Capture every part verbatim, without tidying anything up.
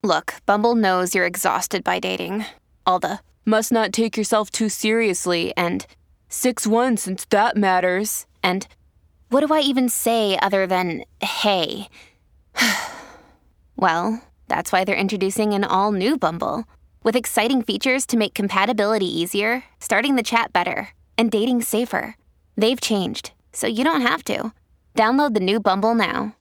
Look, Bumble knows you're exhausted by dating. All the must not take yourself too seriously and six one since that matters. And what do I even say other than hey? Well, that's why they're introducing an all-new Bumble with exciting features to make compatibility easier, starting the chat better, and dating safer. They've changed, so you don't have to. Download the new Bumble now.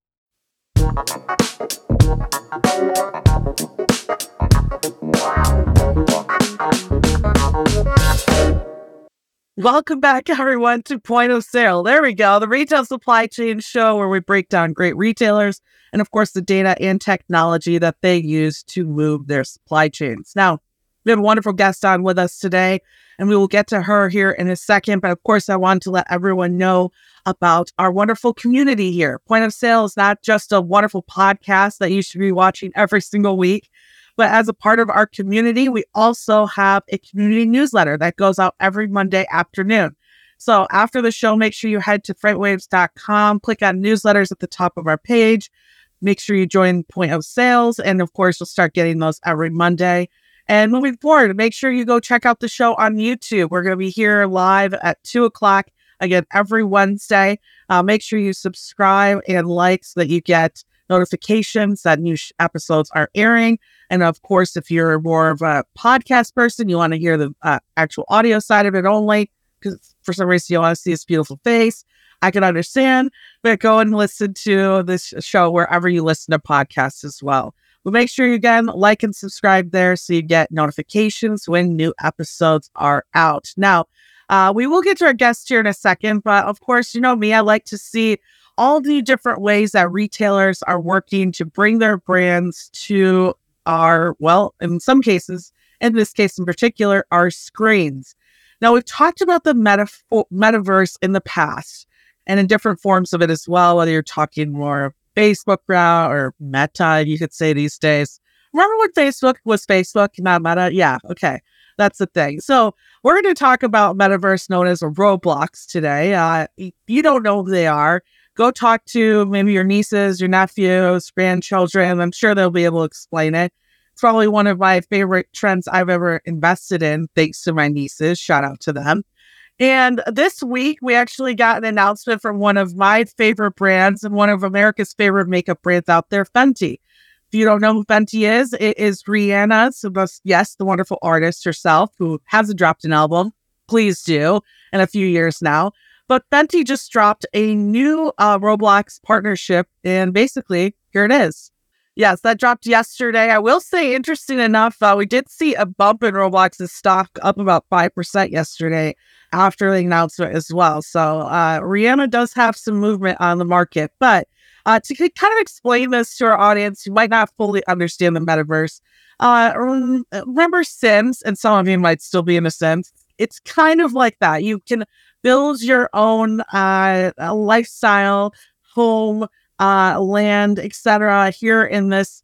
Welcome back, everyone, to Point of Sale. There we go, the retail supply chain show where we break down great retailers and, of course, the data and technology that they use to move their supply chains. Now, we have a wonderful guest on with us today, and we will get to her here in a second. But, of course, I want to let everyone know about our wonderful community here. Point of Sale is not just a wonderful podcast that you should be watching every single week, but as a part of our community, we also have a community newsletter that goes out every Monday afternoon. So after the show, make sure you head to freightwaves dot com, click on newsletters at the top of our page. Make sure you join Point of Sales. And of course, you'll start getting those every Monday. And moving forward, make sure you go check out the show on YouTube. We're going to be here live at two o'clock again every Wednesday. Uh, make sure you subscribe and like so that you get notifications that new sh- episodes are airing. And of course, if you're more of a podcast person, you want to hear the uh, actual audio side of it only, because for some reason you want to see this beautiful face, I can understand, but go and listen to this show wherever you listen to podcasts as well. But make sure you, again, like and subscribe there so you get notifications when new episodes are out. Now, uh, we will get to our guest here in a second, but of course, you know me, I like to see all the different ways that retailers are working to bring their brands to our, well, in some cases, in this case in particular, our screens. Now, we've talked about the metaf- metaverse in the past and in different forms of it as well, whether you're talking more Facebook now or Meta, you could say these days. Remember when Facebook was Facebook, not Meta? Yeah, okay. That's the thing. So we're going to talk about metaverse known as Roblox today. Uh, if you don't know who they are, go talk to maybe your nieces, your nephews, grandchildren. I'm sure they'll be able to explain it. It's probably one of my favorite trends I've ever invested in, thanks to my nieces. Shout out to them. And this week, we actually got an announcement from one of my favorite brands and one of America's favorite makeup brands out there, Fenty. If you don't know who Fenty is, it is Rihanna. So, yes, the wonderful artist herself who hasn't dropped an album. Please do, in a few years now. But Fenty just dropped a new uh, Roblox partnership, and basically, here it is. Yes, that dropped yesterday. I will say, interesting enough, uh, we did see a bump in Roblox's stock up about five percent yesterday after the announcement as well. So uh, Rihanna does have some movement on the market. But uh, to kind of explain this to our audience who might not fully understand the metaverse, uh, remember Sims, and some of you might still be in a Sims. It's kind of like that. You can build your own uh, lifestyle, home, uh, land, et cetera here in this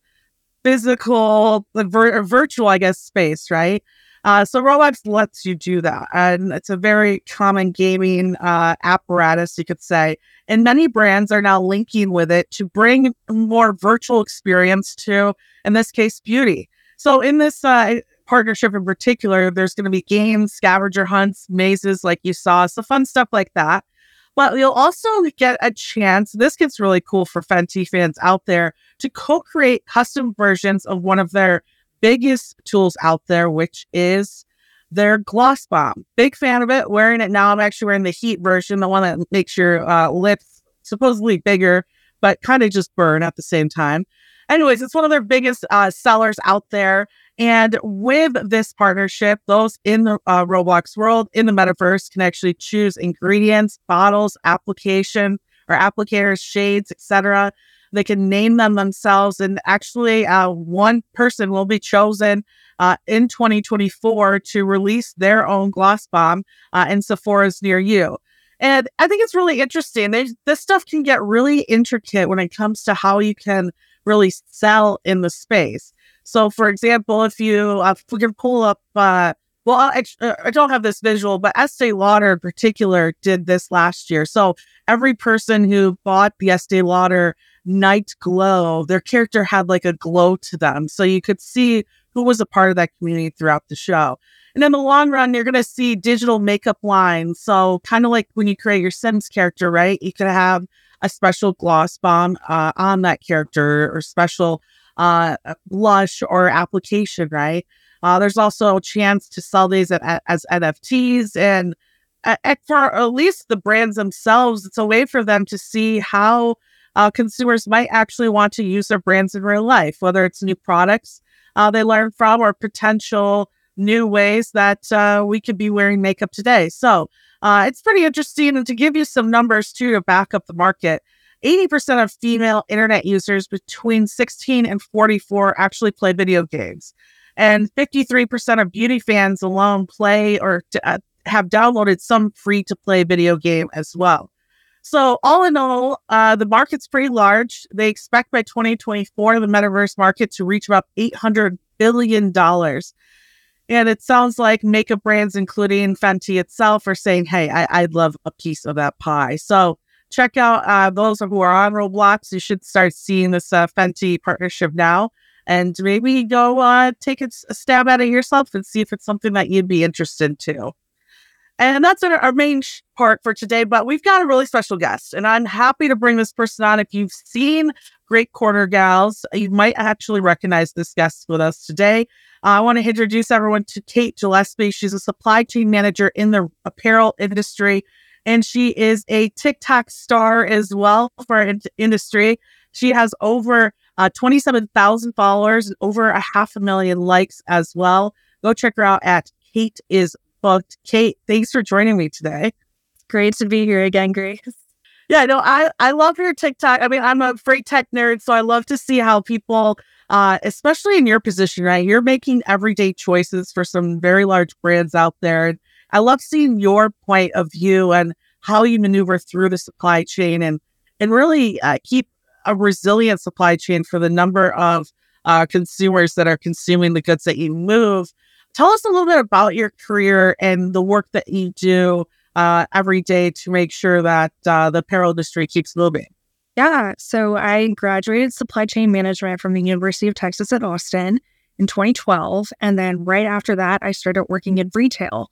physical, vir- virtual, I guess, space, right? Uh, so Roblox lets you do that. And it's a very common gaming uh, apparatus, you could say. And many brands are now linking with it to bring more virtual experience to, in this case, beauty. So in this uh, partnership in particular, there's going to be games, scavenger hunts, mazes like you saw, so fun stuff like that. But you'll also get a chance, this gets really cool for Fenty fans out there, to co-create custom versions of one of their biggest tools out there, which is their Gloss Bomb. Big fan of it, wearing it now. I'm actually wearing the Heat version, the one that makes your uh, lips supposedly bigger, but kind of just burn at the same time. Anyways, it's one of their biggest uh, sellers out there. And with this partnership, those in the uh, Roblox world, in the metaverse, can actually choose ingredients, bottles, application, or applicators, shades, et cetera. They can name them themselves. And actually, uh, one person will be chosen uh, in twenty twenty-four to release their own Gloss Bomb uh, in Sephora's near you. And I think it's really interesting. They, this stuff can get really intricate when it comes to how you can really sell in the space. So, for example, if you uh, if we can pull up, uh, well, I, I don't have this visual, but Estee Lauder in particular did this last year. So every person who bought the Estee Lauder night glow. Their character had like a glow to them. So you could see who was a part of that community throughout the show. And in the long run, you're going to see digital makeup lines. So kind of like when you create your Sims character, right? You could have a special gloss bomb uh, on that character or special uh, blush or application, right? Uh, there's also a chance to sell these at, as N F Ts. And at, for at least the brands themselves, it's a way for them to see how uh, consumers might actually want to use their brands in real life, whether it's new products uh, they learn from or potential new ways that uh, we could be wearing makeup today. So uh, it's pretty interesting. And to give you some numbers too to back up the market, eighty percent of female internet users between sixteen and forty-four actually play video games. And fifty-three percent of beauty fans alone play or uh, have downloaded some free-to-play video game as well. So all in all, uh, the market's pretty large. They expect by twenty twenty-four, the metaverse market to reach about eight hundred billion dollars. And it sounds like makeup brands, including Fenty itself, are saying, hey, I- I'd love a piece of that pie. So check out uh, those who are on Roblox. You should start seeing this uh, Fenty partnership now. And maybe go uh, take a, a stab at it yourself and see if it's something that you'd be interested in too. And that's our, our main sh- part for today. But we've got a really special guest, and I'm happy to bring this person on. If you've seen Great Corner Gals, you might actually recognize this guest with us today. Uh, I want to introduce everyone to Kate Gillespie. She's a supply chain manager in the apparel industry, and she is a TikTok star as well for our in- industry. She has over uh, twenty-seven thousand followers and over a half a million likes as well. Go check her out at Kate is Booked. Kate, thanks for joining me today. Great to be here again, Grace. Yeah, no, I, I love your TikTok. I mean, I'm a freight tech nerd, so I love to see how people, uh, especially in your position, right? You're making everyday choices for some very large brands out there. And I love seeing your point of view and how you maneuver through the supply chain and, and really uh, keep a resilient supply chain for the number of uh, consumers that are consuming the goods that you move. Tell us a little bit about your career and the work that you do uh, every day to make sure that uh, the apparel industry keeps moving. Yeah, so I graduated supply chain management from the University of Texas at Austin in twenty twelve. And then right after that, I started working in retail.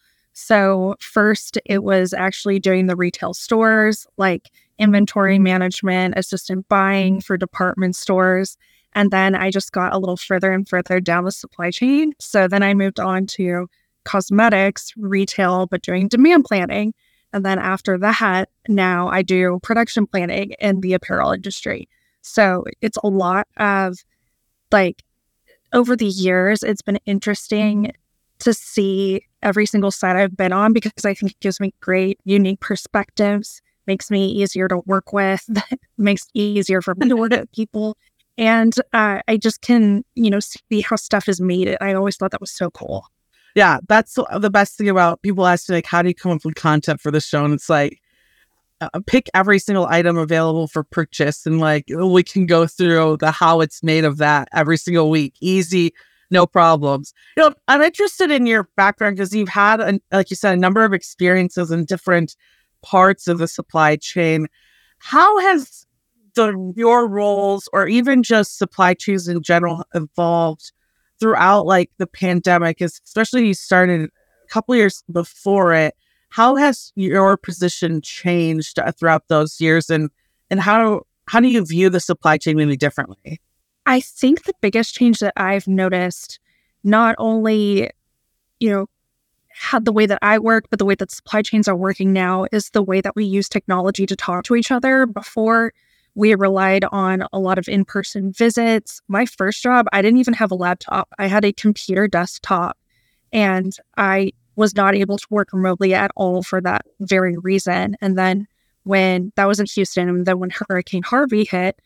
So first, it was actually doing the retail stores, like inventory management, assistant buying for department stores. And then I just got a little further and further down the supply chain. So then I moved on to cosmetics, retail, but doing demand planning. And then after that, now I do production planning in the apparel industry. So it's a lot of like, over the years, it's been interesting to see every single side I've been on because I think it gives me great, unique perspectives, makes me easier to work with, makes it easier for me to work with people. And uh, I just can, you know, see how stuff is made. I always thought that was so cool. Yeah, that's the best thing about people asking, like, how do you come up with content for the show? And it's like, uh, pick every single item available for purchase. And like, we can go through the how it's made of that every single week. Easy, no problems. You know, I'm interested in your background because you've had, a, like you said, a number of experiences in different parts of the supply chain. How has the your roles or even just supply chains in general evolved throughout like the pandemic, especially you started a couple years before it? How has your position changed throughout those years, and and how how do you view the supply chain maybe differently? I think the biggest change that I've noticed, not only, you know, how the way that I work, but the way that supply chains are working now is the way that we use technology to talk to each other. Before, we relied on a lot of in-person visits. My first job, I didn't even have a laptop. I had a computer desktop, and I was not able to work remotely at all for that very reason. And then when that was in Houston, and then when Hurricane Harvey hit,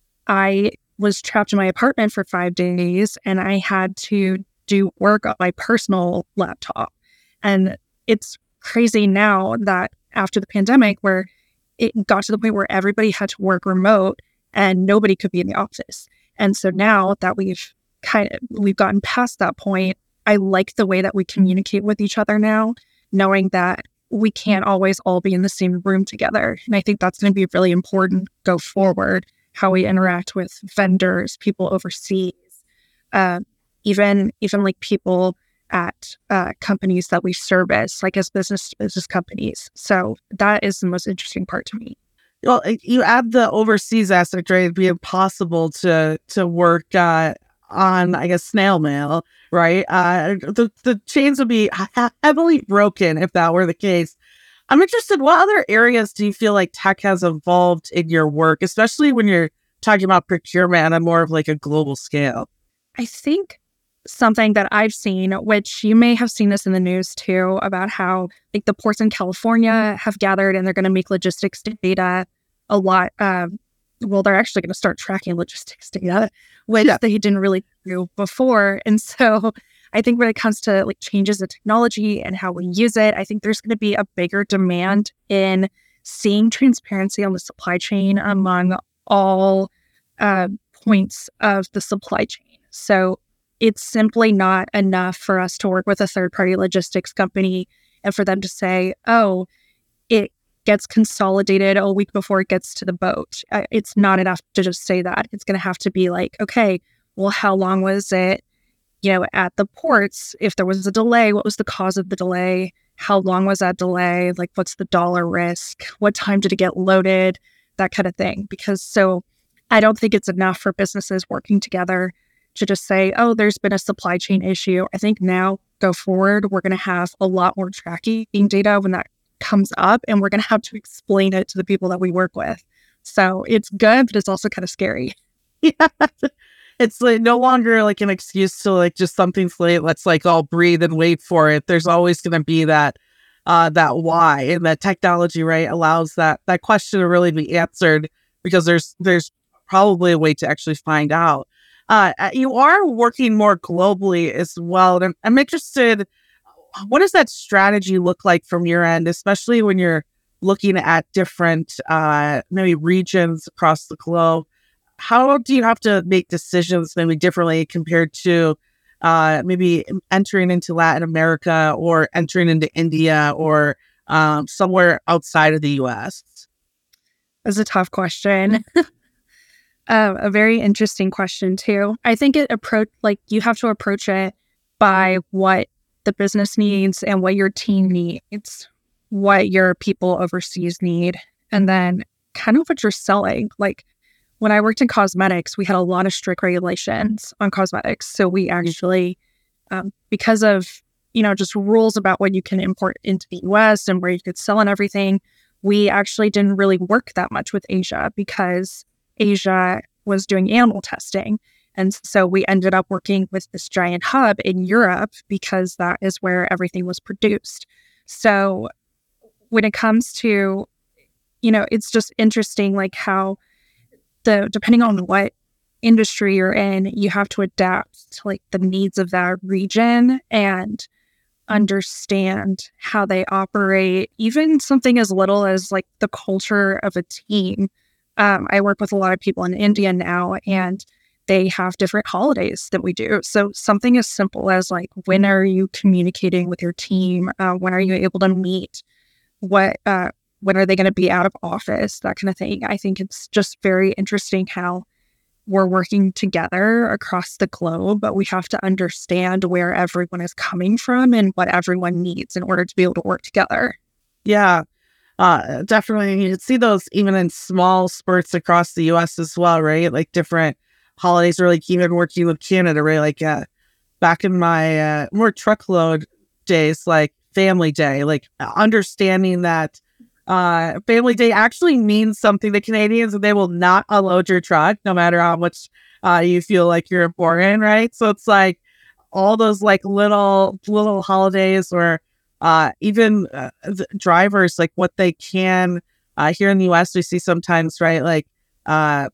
I was trapped in my apartment for five days, and I had to do work on my personal laptop. And it's crazy now that after the pandemic, where it got to the point where everybody had to work remote and nobody could be in the office. And so now that we've kind of, we've gotten past that point, I like the way that we communicate with each other now, knowing that we can't always all be in the same room together. And I think that's going to be really important go forward, how we interact with vendors, people overseas, uh, even even like people at uh, companies that we service, like as business business companies. So that is the most interesting part to me. Well, you add the overseas aspect, right? It'd be impossible to to work uh, on, I guess, snail mail, right? Uh, the the chains would be ha- heavily broken if that were the case. I'm interested, what other areas do you feel like tech has evolved in your work, especially when you're talking about procurement on a more of like a global scale? I think something that I've seen, which you may have seen this in the news too, about how like the ports in California have gathered and they're going to make logistics data a lot. Um, well, they're actually going to start tracking logistics data, which yeah. they didn't really do before. And so I think when it comes to like changes in technology and how we use it, I think there's going to be a bigger demand in seeing transparency on the supply chain among all uh, points of the supply chain. So it's simply not enough for us to work with a third-party logistics company and for them to say, oh, it gets consolidated a week before it gets to the boat. Uh, it's not enough to just say that. It's going to have to be like, okay, well, how long was it, you know, at the ports? If there was a delay, what was the cause of the delay? How long was that delay? Like, what's the dollar risk? What time did it get loaded? That kind of thing. Because so I don't think it's enough for businesses working together to just say, oh, there's been a supply chain issue. I think now, go forward, we're going to have a lot more tracking data when that comes up, and we're going to have to explain it to the people that we work with. So it's good, but it's also kind of scary. Yeah. It's like no longer like an excuse to like just something's late, let's like all breathe and wait for it. There's always going to be that uh, that why, and that technology, right, allows that that question to really be answered because there's there's probably a way to actually find out. Uh, you are working more globally as well. And I'm, I'm interested, what does that strategy look like from your end, especially when you're looking at different uh, maybe regions across the globe? How do you have to make decisions maybe differently compared to uh, maybe entering into Latin America or entering into India or um, somewhere outside of the U S? That's a tough question. Uh, a very interesting question too. I think it approach like you have to approach it by what the business needs and what your team needs, what your people overseas need, and then kind of what you're selling. Like when I worked in cosmetics, we had a lot of strict regulations on cosmetics. So we actually, um, because of you know just rules about what you can import into the U S and where you could sell and everything, we actually didn't really work that much with Asia because Asia was doing animal testing. And so we ended up working with this giant hub in Europe because that is where everything was produced. So when it comes to, you know, it's just interesting, like how the, depending on what industry you're in, you have to adapt to like the needs of that region and understand how they operate, even something as little as like the culture of a team. Um, I work with a lot of people in India now, and they have different holidays than we do. So something as simple as like, when are you communicating with your team? Uh, when are you able to meet? What, uh, when are they going to be out of office? That kind of thing. I think it's just very interesting how we're working together across the globe, but we have to understand where everyone is coming from and what everyone needs in order to be able to work together. Yeah. Uh, definitely. You can see those even in small spurts across the U S as well, right? Like different holidays, or like even working with Canada, right? Like uh, back in my uh, more truckload days, like Family Day, like understanding that uh, Family Day actually means something to Canadians, and they will not unload your truck no matter how much uh, you feel like you're important, right? So it's like all those like little little holidays, or Uh, even uh, the drivers, like what they can, uh, here in the U S, we see sometimes, right, like uh,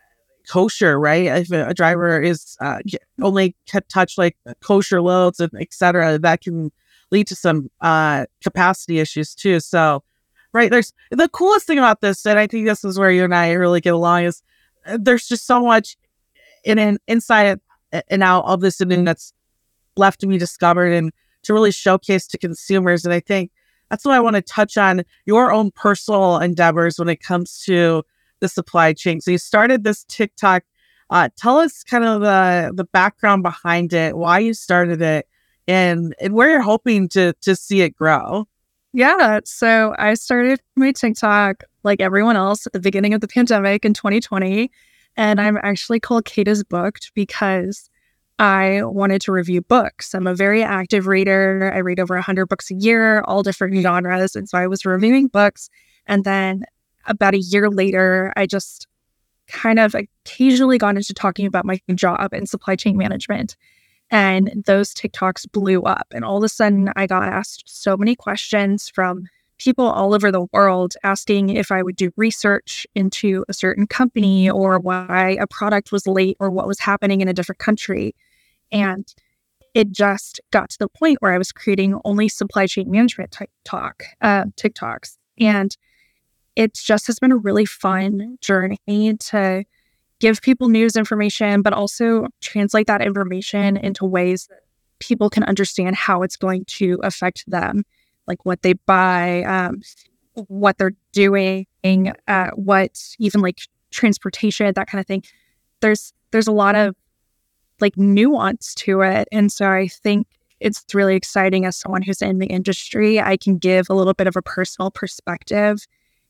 kosher, right? If a, a driver is uh, only can touch like kosher loads and et cetera, that can lead to some uh, capacity issues too. So, right, there's the coolest thing about this, and I think this is where you and I really get along, is uh, there's just so much in an inside and out of this, and that's left to be discovered and to really showcase to consumers. And I think that's what I want to touch on, your own personal endeavors when it comes to the supply chain. So you started this TikTok. Uh, tell us kind of the the background behind it, why you started it, and and where you're hoping to to see it grow. Yeah, so I started my TikTok like everyone else at the beginning of the pandemic in twenty twenty, and I'm actually called Kata's Booked because I wanted to review books. I'm a very active reader. I read over one hundred books a year, all different genres, and so I was reviewing books. And then about a year later, I just kind of occasionally got into talking about my job in supply chain management. And those TikToks blew up. And all of a sudden, I got asked so many questions from people all over the world asking if I would do research into a certain company or why a product was late or what was happening in a different country. And it just got to the point where I was creating only supply chain management type talk, uh, TikToks. And it just has been a really fun journey to give people news information, but also translate that information into ways that people can understand how it's going to affect them, like what they buy, um, what they're doing, uh, what even like transportation, that kind of thing. There's there's a lot of like nuance to it. And so I think it's really exciting as someone who's in the industry. I can give a little bit of a personal perspective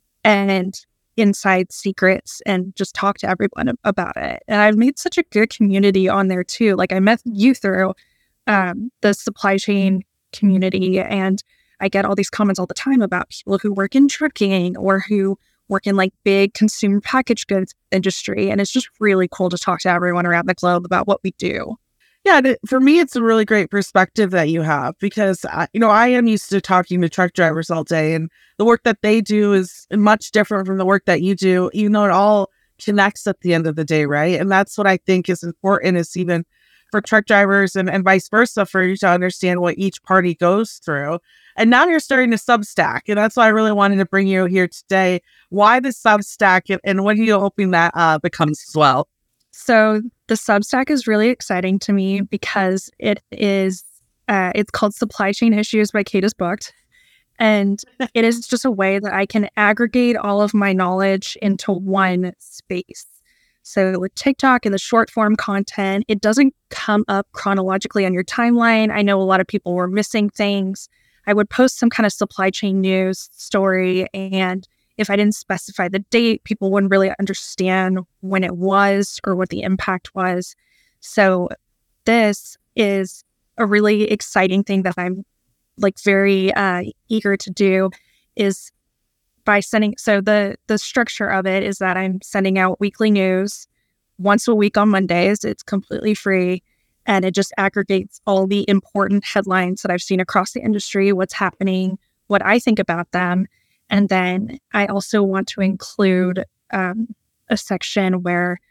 and inside secrets and just talk to everyone about it. And I've made such a good community on there too. Like I met you through um, the supply chain community, and I get all these comments all the time about people who work in trucking or who work in like big consumer packaged goods industry. And it's just really cool to talk to everyone around the globe about what we do. Yeah, for me, it's a really great perspective that you have because, uh, you know, I am used to talking to truck drivers all day, and the work that they do is much different from the work that you do, even though it all connects at the end of the day, right? And that's what I think is important, is even for truck drivers and, and vice versa, for you to understand what each party goes through. And now you're starting to Substack, and that's why I really wanted to bring you here today. Why the Substack, and, and what are you hoping that uh, becomes as well? So the Substack is really exciting to me because it is, uh, it's called Supply Chain Issues by Kata's Booked. And it is just a way that I can aggregate all of my knowledge into one space. So with TikTok and the short form content, it doesn't come up chronologically on your timeline. I know a lot of people were missing things. I would post some kind of supply chain news story, and if I didn't specify the date, people wouldn't really understand when it was or what the impact was. So this is a really exciting thing that I'm like very uh, eager to do, is by sending, so the the structure of it is that I'm sending out weekly news once a week on Mondays. It's completely free, and it just aggregates all the important headlines that I've seen across the industry, what's happening, what I think about them. And then I also want to include um, a section where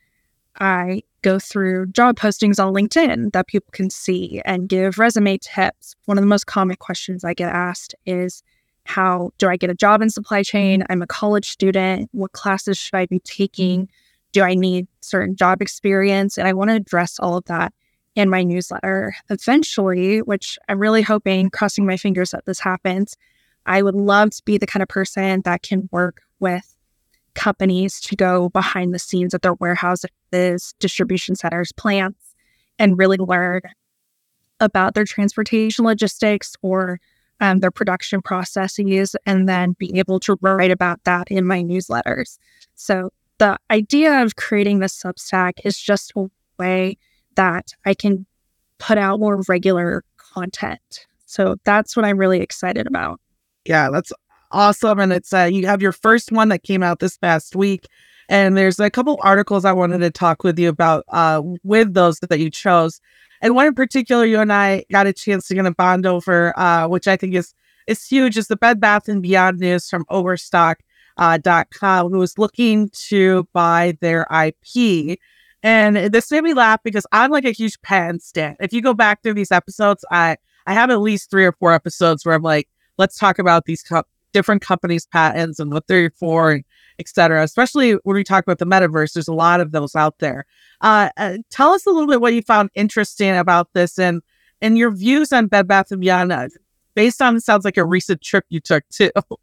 I go through job postings on LinkedIn that people can see and give resume tips. One of the most common questions I get asked is, how do I get a job in supply chain? I'm a college student. What classes should I be taking? Do I need certain job experience? And I want to address all of that in my newsletter eventually, which I'm really hoping, crossing my fingers that this happens. I would love to be the kind of person that can work with companies to go behind the scenes at their warehouses, distribution centers, plants, and really learn about their transportation logistics or um, their production processes, and then be able to write about that in my newsletters. So the idea of creating this Substack is just a way that I can put out more regular content. So that's what I'm really excited about. Yeah, that's awesome. And it's uh, you have your first one that came out this past week. And there's a couple articles I wanted to talk with you about uh, with those that you chose. And one in particular, you and I got a chance to get a bond over, uh, which I think is is huge, is the Bed Bath and Beyond news from Overstock dot com, uh, who was looking to buy their I P. And this made me laugh because I'm like a huge patent stan. If you go back through these episodes, I, I have at least three or four episodes where I'm like, let's talk about these co- different companies' patents and what they're for, and et cetera. Especially when we talk about the metaverse, there's a lot of those out there. Uh, uh, tell us a little bit what you found interesting about this, and and your views on Bed Bath and Beyond, uh, based on, it sounds like a recent trip you took too.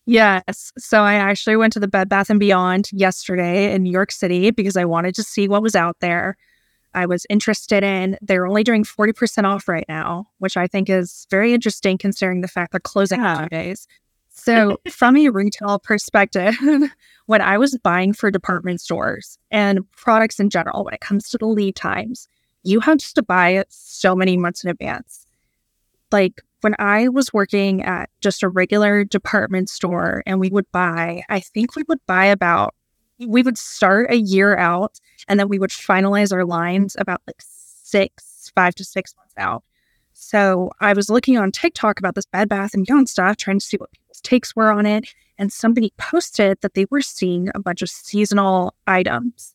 Yes. So I actually went to the Bed Bath and Beyond yesterday in New York City because I wanted to see what was out there. I was interested in, they're only doing forty percent off right now, which I think is very interesting considering the fact they're closing Yeah. in two days. So from a retail perspective, when I was buying for department stores and products in general, when it comes to the lead times, you have to buy it so many months in advance. Like when I was working at just a regular department store and we would buy, I think we would buy about, we would start a year out and then we would finalize our lines about like six, five to six months out. So I was looking on TikTok about this Bed Bath and Beyond stuff, trying to see what people's takes were on it. And somebody posted that they were seeing a bunch of seasonal items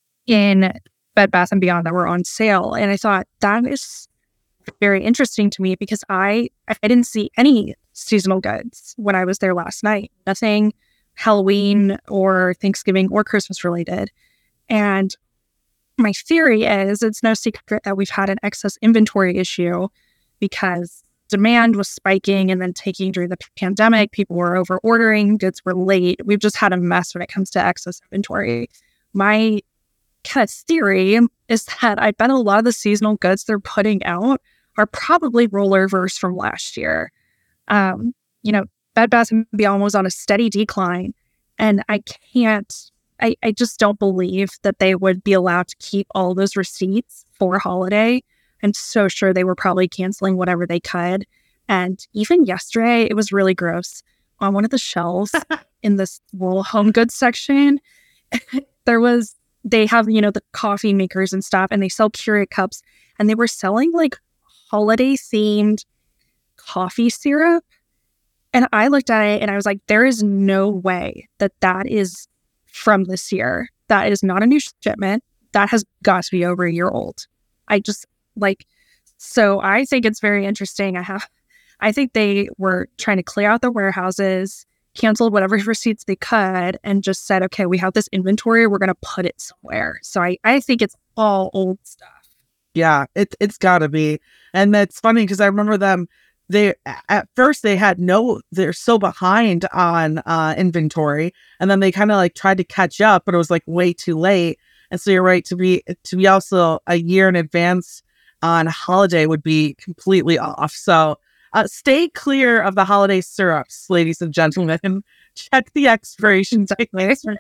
in Bed Bath and Beyond that were on sale. And I thought that is very interesting to me because I, I didn't see any seasonal goods when I was there last night. Nothing Halloween or Thanksgiving or Christmas related. And my theory is it's no secret that we've had an excess inventory issue because demand was spiking and then taking during the pandemic, people were over ordering, goods were late. We've just had a mess when it comes to excess inventory. My kind of theory is that I bet a lot of the seasonal goods they're putting out are probably rollovers from last year. Um, you know, Bed Bath and Beyond was on a steady decline, and I can't, I, I just don't believe that they would be allowed to keep all those receipts for holiday. I'm so sure they were probably canceling whatever they could. And even yesterday, it was really gross. On one of the shelves in this rural home goods section, there was, they have, you know, the coffee makers and stuff, and they sell Keurig cups, and they were selling like holiday themed coffee syrup. And I looked at it and I was like, there is no way that that is from this year. That is not a new shipment. That has got to be over a year old. I just like, so I think it's very interesting. I have, I think they were trying to clear out their warehouses, canceled whatever receipts they could, and just said, okay, we have this inventory. We're going to put it somewhere. So I, I think it's all old stuff. Yeah, it, it's got to be. And that's funny because I remember them, they at first they had no, they're so behind on uh, inventory. And then they kind of like tried to catch up, but it was like way too late. And so you're right, to be to be also a year in advance on holiday would be completely off. So uh, stay clear of the holiday syrups, ladies and gentlemen. Check the expiration date.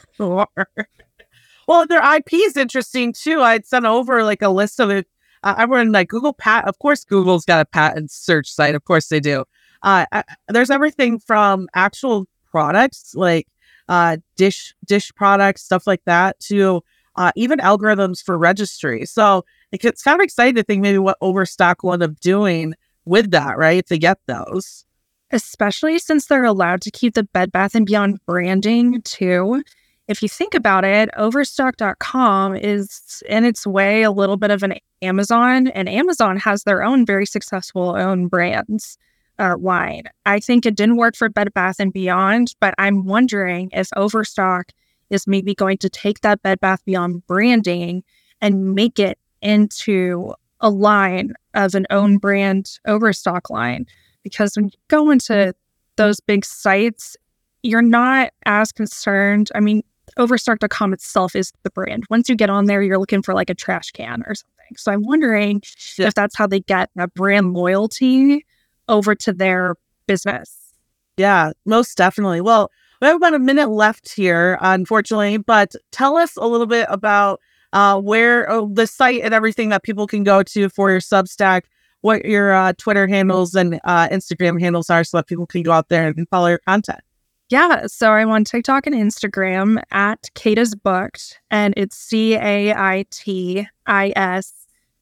Well, their I P is interesting too. I'd sent over like a list of it. Uh, everyone like Google Pat. Of course, Google's got a patent search site. Of course they do. Uh, I, there's everything from actual products like uh, dish dish products, stuff like that, to uh, even algorithms for registry. So like, it's kind of exciting to think maybe what Overstock will end up doing with that, right? To get those, especially since they're allowed to keep the Bed Bath and Beyond branding too. If you think about it, Overstock dot com is in its way a little bit of an Amazon, and Amazon has their own very successful own brands uh, line. I think it didn't work for Bed Bath and Beyond, but I'm wondering if Overstock is maybe going to take that Bed Bath Beyond branding and make it into a line of an own brand Overstock line. Because when you go into those big sites, you're not as concerned. I mean, Overstock dot com itself is the brand. Once you get on there, you're looking for like a trash can or something. So I'm wondering yeah. if that's how they get that brand loyalty over to their business. Yeah, most definitely. Well, we have about a minute left here, unfortunately, but tell us a little bit about uh, where oh, the site and everything that people can go to for your Substack, what your uh, Twitter handles and uh, Instagram handles are so that people can go out there and follow your content. Yeah, so I'm on TikTok and Instagram at Kate is Booked, and it's C A I T I S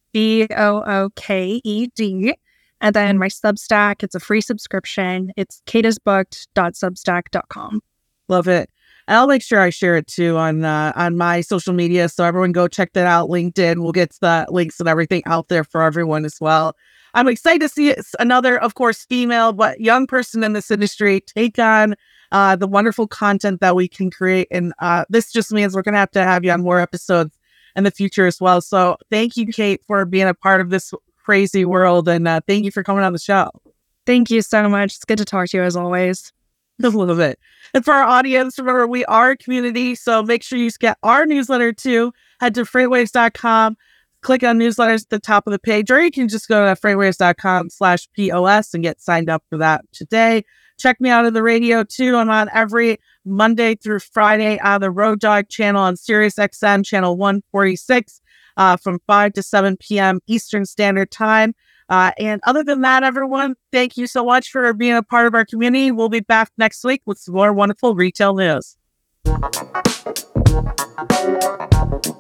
B O O K E D. And then my Substack, it's a free subscription. It's kate is booked dot substack dot com. Love it. And I'll make sure I share it too on uh, on my social media. So everyone go check that out. LinkedIn, we'll get the links and everything out there for everyone as well. I'm excited to see another, of course, female, but young person in this industry take on uh, the wonderful content that we can create. And uh, this just means we're going to have to have you on more episodes in the future as well. So thank you, Kate, for being a part of this crazy world. And uh, thank you for coming on the show. Thank you so much. It's good to talk to you as always. a little bit. And for our audience, remember, we are a community, so make sure you get our newsletter too. Head to freightwaves dot com, click on newsletters at the top of the page, or you can just go to freightwaves dot com slash P O S and get signed up for that today. Check me out on the radio too. I'm on every Monday through Friday on the Road Dog channel on Sirius X M channel one forty-six uh, from five to seven p.m. Eastern Standard Time. Uh, and other than that, everyone, thank you so much for being a part of our community. We'll be back next week with some more wonderful retail news.